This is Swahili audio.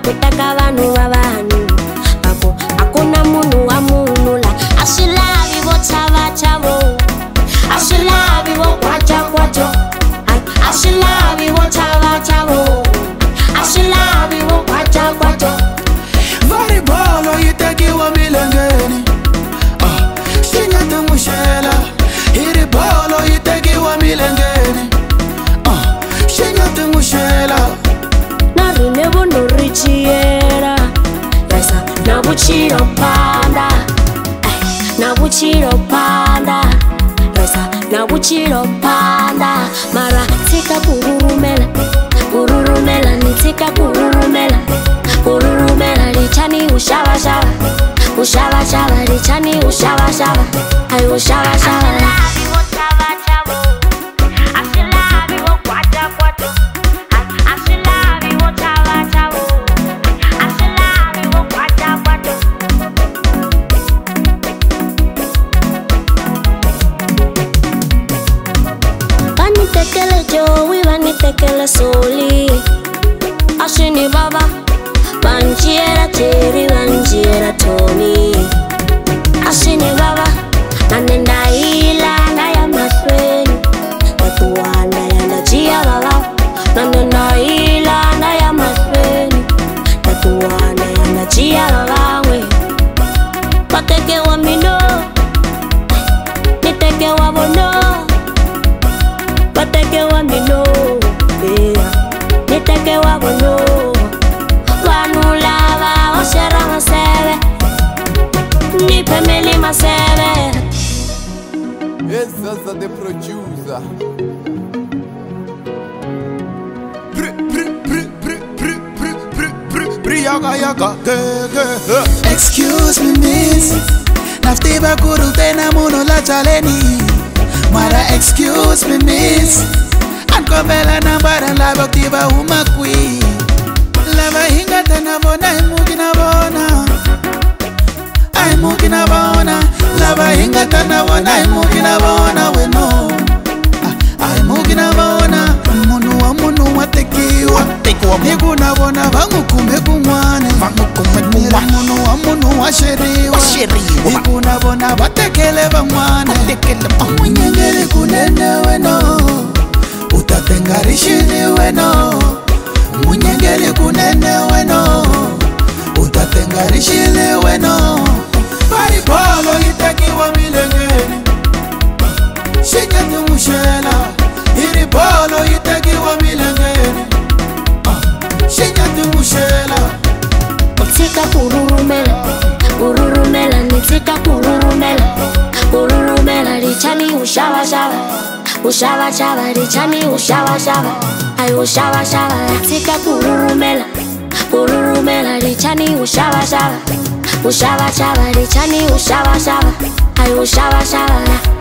kutaka vanhu va vanhu vako hakuna munhu wa munhu la a swi lavi vo chava chavo a swi lavi vo kwacha kwacho a swi lavi vo chava chavo a swi lavi vo kwacha kwacho vari bolo yi tekiwa milengeni swi nga ti n'wi xela hi ri bolo yi tekiwa milengeni swi nga ti n'wi xela na rine vono ri chiyela yesa na vuchilo panda na vuchilo panda yesa na vuchilo panda mara tika kururumela kururumela ni tika kururumela kururumela lichani ushava shava ushava shava lichani ushava shava ay ushava shava Tekele Joey, vani tekele Soli Ashini baba Banjiera Terry, banjiera Tony Ashini baba Nanenda ila na ya masweni Watuwana ya najia baba Nanenda ila na ya masweni Watuwana ya najia baba we Pateke wa mino Niteke wa bono Bateke wa mino, niteke wa bono. Wanu lava oshera masebe, nipe meli masebe. Yes, that's the producer. Excuse me miss, naftiba kuru tena muno la chaleni. Mara excuse me miss, ankobela nambara lava tiba umakwi. Lava hinga tena bona imugina bona, imugina bona. Lava hinga tena bona imugina bona we no, imugina bona. Munu wa tekiwa, nikuna bona vangu kumbe kumwane. Munu wa sheriwa, nikuna bona batekele vangwane. Munyengeli kunene weno, utatengarishini weno. Munyengeli kunene weno, utatengarishini weno. Vari bolo itakiwa milengeni, shikati mushela. Iri bolo itakiwa milengeni, shikati mushela. Tika kururumela, kururumela, nitika kururumela. Kururumela, lichani ushava shava ushava shava, lichani ushava shava ay ushava shava. Tika kururumela, kururumela, lichani ushava shava ushava shava, lichani ushava shava ay ushava shava.